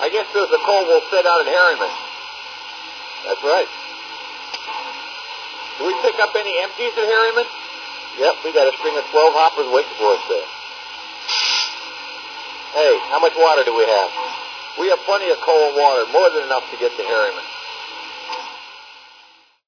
I guess there's the coal will sit out at Harriman. That's right. Do we pick up any empties at Harriman? Yep, we got a string of 12 hoppers waiting for us there. Hey, how much water do we have? We have plenty of coal and water, more than enough to get to Harriman.